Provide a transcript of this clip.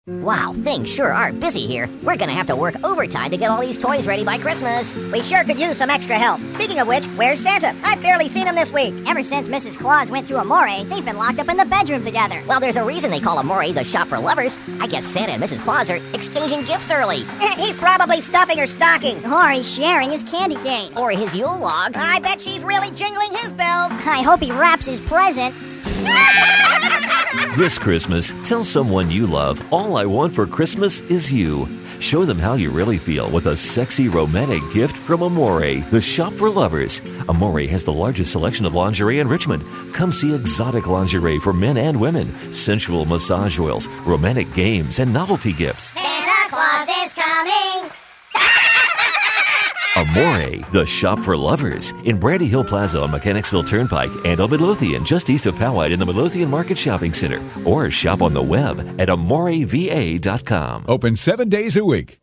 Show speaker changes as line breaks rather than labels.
Wow, things sure are busy here. We're gonna have to work overtime to get all these toys ready by Christmas.
We sure could use some extra help. Speaking of which, where's Santa? I've barely seen him this week.
Ever since Mrs. Claus went through Amore, they've been locked up in the bedroom together.
Well, there's a reason they call Amore the shop for lovers. I guess Santa and Mrs. Claus are exchanging gifts early.
He's probably stuffing her stocking.
Or he's sharing his candy cane.
Or his Yule log.
I bet she's really jingling his bells.
I hope he wraps his present.
This Christmas, tell someone you love, all I want for Christmas is you. Show them how you really feel with a sexy, romantic gift from Amore, the shop for lovers. Amore has the largest selection of lingerie in Richmond. Come see exotic lingerie for men and women, sensual massage oils, romantic games, and novelty gifts.
Santa Claus is coming.
Amore, the shop for lovers, in Brandy Hill Plaza on Mechanicsville Turnpike and on Midlothian, just east of Powhite in the Midlothian Market Shopping Center. Or shop on the web at amoreva.com.
Open 7 days a week.